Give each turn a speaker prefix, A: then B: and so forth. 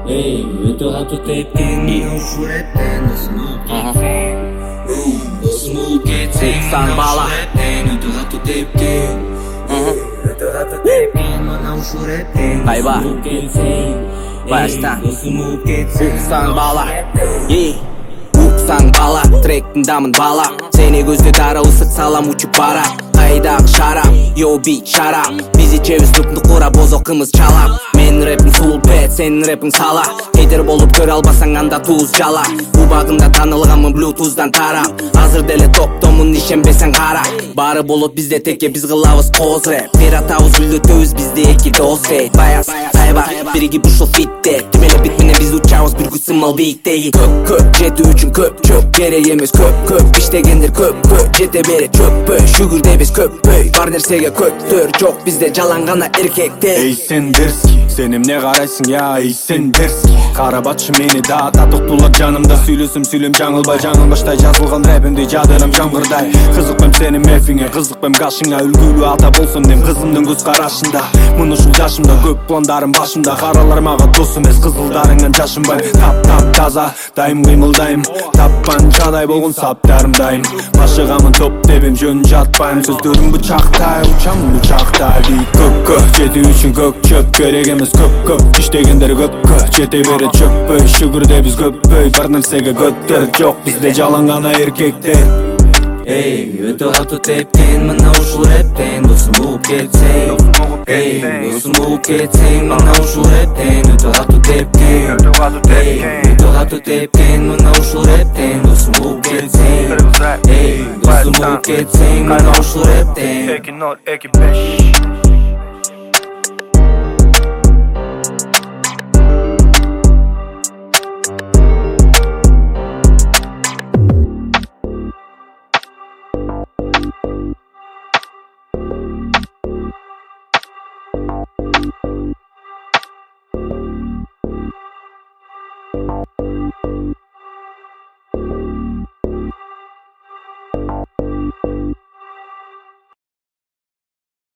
A: Ey, өтө катуу тепкен ушу рептен досум кетсең досум кетсең
B: Сан бала
A: өтө катуу тепкен өтө катуу тепкен мына ушу рептен
B: Кайба
A: кетсең
B: Баяштан
A: досум кетсең
B: Уксаң бала Уксаң бала Тректин дамын бала Сени көзгө дара ысык салам учуп бара Кайдагы шарап Yo bitch shut up Биз ичебиз тупну кура бозок кымыз чалап Менин рэпим сулпет сенин рэпиң сала Хейтер болуп көрө албасаң анда туз жала Убагында таанылганмын блютуздан тарап Азыр деле топтомун ишенбесең кара Баары болот бизде теке биз кылабыз коз рэп Пиратабыз үлдөтөбүз бизде эки дос дейт Баяс кайба биригип ушул фитте Түмелеп бит менен биз учабыз бир күч сымал бийиктеги Көп жетүү үчүн көп керек эмес көп иштегендер көп жете берет чөппөй шүгүрдө биз көппөй бар нерсеге көттөр жок бизде жалаң гана эркектер
C: Эй сен дерзкий сен эмне карайсың я эй сен дерзкий карабатчы мени да татыктуулар жанымда сүйлөсөм сүйлөм жаңылбаштай жазылган рэпимди жадырам жамгырдай кызыкпайм сенин мефиңе кызыкпайм гашыңа үлгүлүү ата болсом дем кызымдын көз карашында мына ушул жашымда көп пландарым башымда каралар мага дос эмес кызылдарыңан жашынбайм тап таза дайым кыймылдайм тапанчадай болгон саптарым дайым башыгамын топ тебим жөн жатпайм сөздөрүм бычактай учам бычактай бийик көккө жетүү үчүн көк чөп керек эмес көп иштегендер көп жете берет чөппөй шүгүрдө биз көппөй бар нерсеге көттөр жок бизде жалаң гана эркектер
A: Эй, өтө катуу тепкен мына ушул рептен досум угуп кетсең Эй, досум угуп кетсең мына ушул рептен өтө катуу тепкен өтө катуу тепкен мына ушул рептен досум угуп кетсең Эй, досум угуп кетсең мына ушул рептен